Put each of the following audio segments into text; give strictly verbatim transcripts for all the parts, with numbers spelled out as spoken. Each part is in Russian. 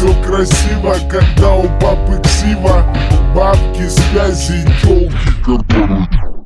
все красиво, когда у папы ксива. Бабки, связи, тёлки, корпораты.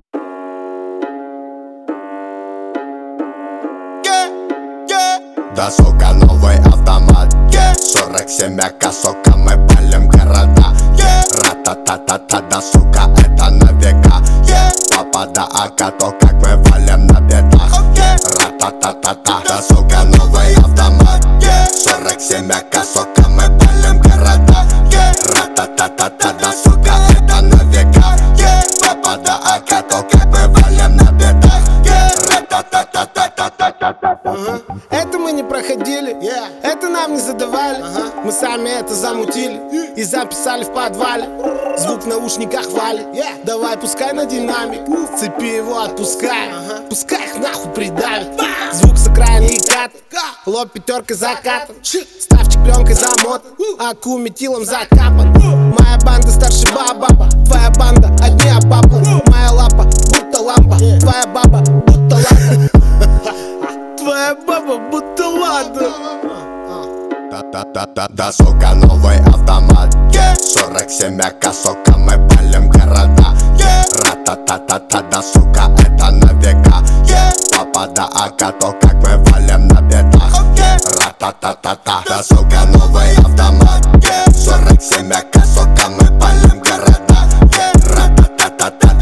Да, сука, новый автомат, yeah. сорок семь АК, сука, мы палим города, yeah. Ра-та-та-та-та, да, сука, это на века, yeah. Папа да АК, то как мы валим на бедах, okay. Ра-та-та-та-та, да, сука, новый автомат, yeah. сорок семь АК, сука, мы палим города, yeah. Ра-та-та-та-та, да, сука, это на века, yeah. Папа да АК, то как мы валим на бедах, yeah. Ра-та-та-та-та-та-та-та-та. Это мы не проходили, yeah. Это нам не задавали, uh-huh. Мы сами это замутили yeah. И записали в подвале. Звук в наушниках валит, yeah. Давай пускай на динамик, uh. Цепи его отпускай, uh-huh. Пускай их нахуй придавит, uh. Звук с окраины и кат, uh. Лоб пятеркой закатан, uh. Ставчик пленкой замотан, uh. Аку метилом закапан, uh. Моя банда старше баба, твоя банда одни обапы, uh. Моя лапа будто лампа, yeah. Твоя баба будто лампа. Твоя баба будто ладно. Да-да-да-да, да, сука, новый автомат, yeah. сорок семь АК, сука, мы палим города, yeah. Ра-та-та-та-та, да, сука, это на века, yeah. Папа да АК, то как мы валим на бедах, okay. Ра-та-та-та-та, да, сука, новый автомат, yeah. сорок семь АК, сука, мы палим города, yeah. Ра-та-та-та-та.